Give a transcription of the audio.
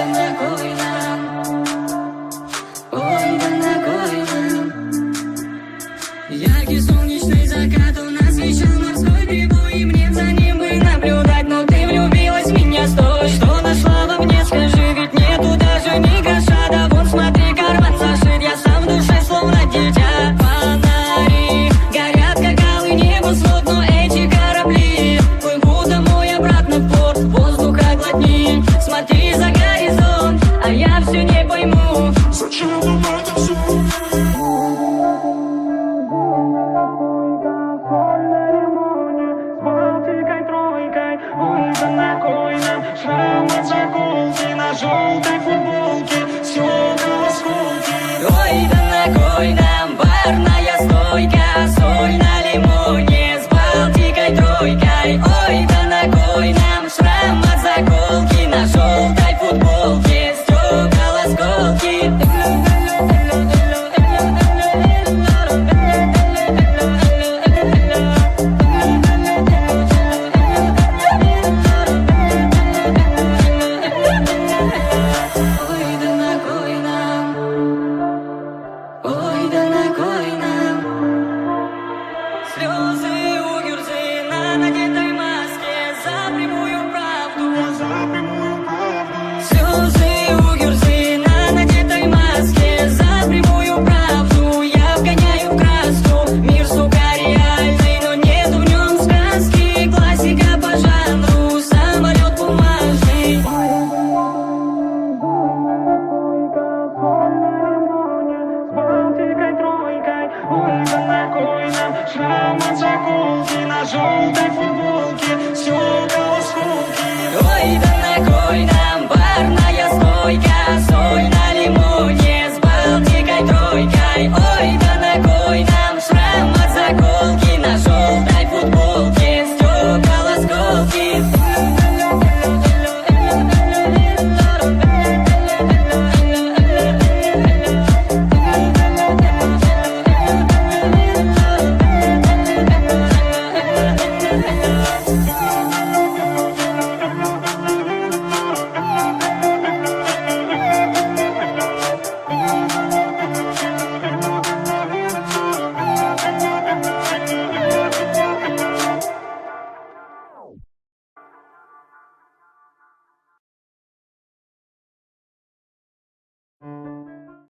да на кой нам? Ой, да на кой нам? Яркий солнечный закат у нас вещал морской прибой, и мне за ним бы наблюдать, но ты влюбилась в меня, стой. Что нашла во мне, скажи, ведь нету даже ни гроша. Да вон смотри, карман зашит, я сам в душе словно дитя. Фонари горят, как алый небосвод, но эти корабли плывут домой обратно в порт. Воздуха глотни, смотри за горизонт, а я все не пойму, зачем нам это все? Ой, да на кой нам шрам от заколки на желтой футболке, стекла осколки. Ой, да на кой нам барная стойка, соль на лимоне с Балтикой тройкой. Ой, да на кой нам шрам от заколки на желтой футболке, стекла осколки. Слезы у Гюрзы на надетой маске за прямую правду. Слезы у Гюрзы на надетой маске за прямую правду. Я вгоняю в краску мир, сука, реальный, но нету в нем сказки. Классика по жанру, самолет бумажный. Ой, да на кой нам шрам от заколки на желтой футболке.